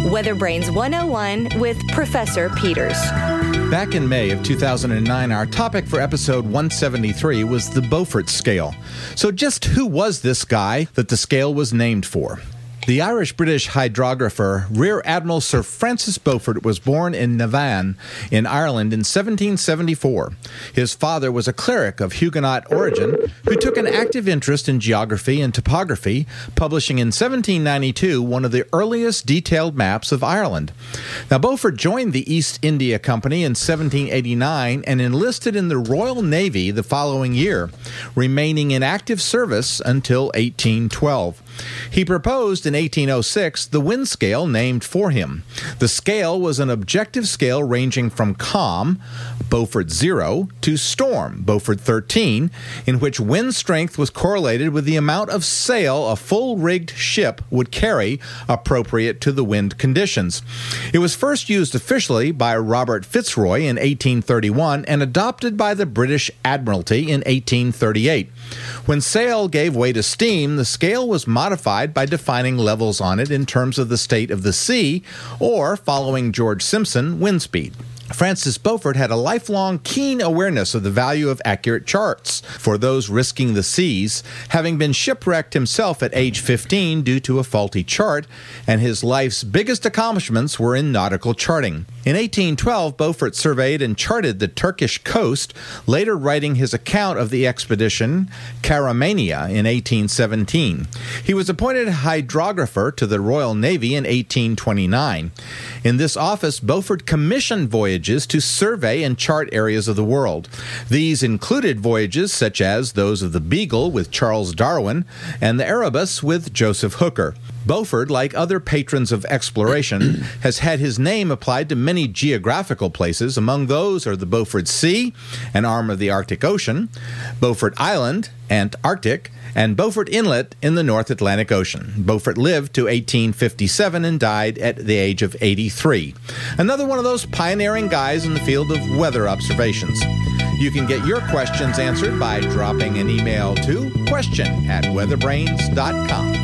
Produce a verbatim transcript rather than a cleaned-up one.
Weather Brains one oh one with Professor Peters. Back in May of two thousand nine, our topic for episode one seventy-three was the Beaufort Scale. So just who was this guy that the scale was named for? The Irish-British hydrographer Rear Admiral Sir Francis Beaufort was born in Navan in Ireland in seventeen seventy-four. His father was a cleric of Huguenot origin who took an active interest in geography and topography, publishing in seventeen ninety-two one of the earliest detailed maps of Ireland. Now, Beaufort joined the East India Company in seventeen eighty-nine and enlisted in the Royal Navy the following year, remaining in active service until eighteen twelve. He proposed in eighteen oh six the wind scale named for him. The scale was an objective scale ranging from calm, Beaufort zero, to storm, Beaufort thirteen, in which wind strength was correlated with the amount of sail a full-rigged ship would carry appropriate to the wind conditions. It was first used officially by Robert Fitzroy in eighteen thirty-one and adopted by the British Admiralty in eighteen thirty-eight. When sail gave way to steam, the scale was modified by defining levels on it in terms of the state of the sea, or, following George Simpson, wind speed. Francis Beaufort had a lifelong keen awareness of the value of accurate charts for those risking the seas, having been shipwrecked himself at age fifteen due to a faulty chart, and his life's biggest accomplishments were in nautical charting. In eighteen twelve, Beaufort surveyed and charted the Turkish coast, later writing his account of the expedition Karamania in eighteen seventeen. He was appointed hydrographer to the Royal Navy in eighteen twenty-nine. In this office, Beaufort commissioned voyages to survey and chart areas of the world. These included voyages such as those of the Beagle with Charles Darwin and the Erebus with Joseph Hooker. Beaufort, like other patrons of exploration, has had his name applied to many geographical places. Among those are the Beaufort Sea, an arm of the Arctic Ocean, Beaufort Island, Antarctic, and Beaufort Inlet in the North Atlantic Ocean. Beaufort lived to eighteen fifty-seven and died at the age of eighty-three. Another one of those pioneering guys in the field of weather observations. You can get your questions answered by dropping an email to question at weatherbrains dot com.